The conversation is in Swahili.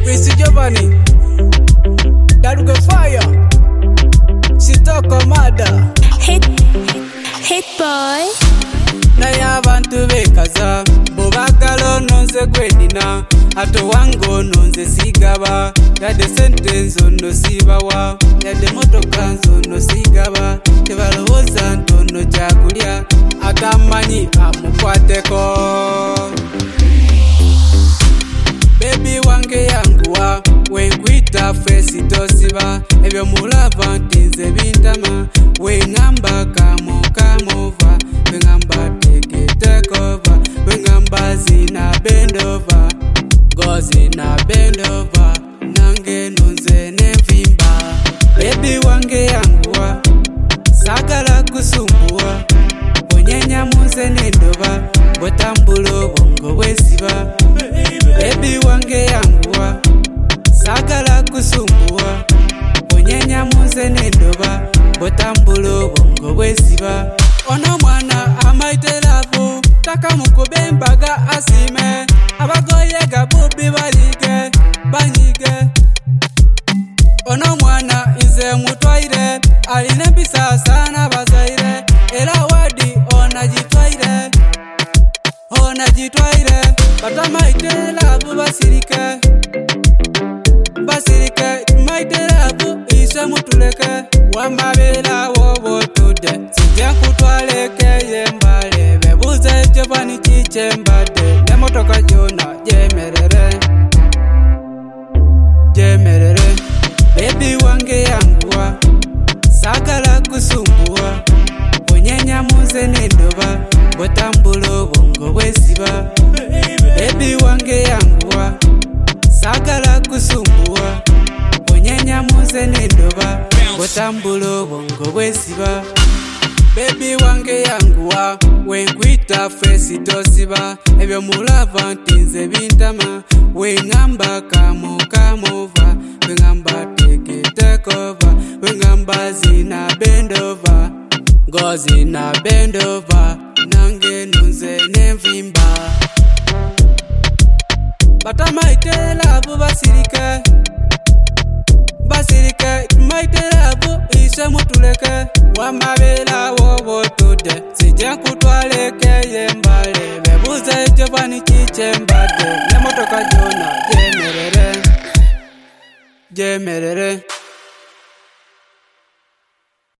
Prince Giovanni, Daruga Fire, Sitoko Mada, Hit boy. Naye abantu bekaza bobagala nonze gwedina ato wango nonze sigaba yade sentenzo no sibawa yade motoka nzo sigaba tebalowoza ntono kyakulya atamanyi amukwateko. Baby wange yanguwa wenkwita fesi tosiba ebyo mulava ntinze bintama wengamba kamova wengamba tekova wengamba zina bendova gozina bendova nange nunze nevimba. Baby wange yanguwa sagala kusumbua onyenya muze nendoba bwetambulo bongo bwesiba. Baby wange yanguwa sagala kusumbua onyenya muze nendoba bwetambulo bongo bwesiba. Ono mwana amaite lavu taka mukube mbaga asime abagoye gabubi balige banyige. Ono mwana ize mutwaire aline bisasa na bazaire era wadi onajitwaire batamaite lavu basirike maite lavu ise mutuleke wamabela wobotude sijja kutwaleke yembale bebuze Giovanni kichembade nemotoka jona jemerere. Baby wange yanguwa sagala kusumbua onyenya muze nendoba bwetambulo bongo bwesiba. Baby wange yanguwa sagala kusumbua onyenya muze nendoba bwetambulo bongo bwesiba. Baby wange yanguwa wenkwita fesi tosiba ebyo mulava ntinze bintama wengamba kamova wengamba tekova wengamba zina bendova gozina bendova nange nunze nevimba. Batamaite lavu basirike maite lavu ise mutuleke wamabela wobotude sijja kutwaleke yembale bebuze Giovanni kichembade nemotoka jona jemerere.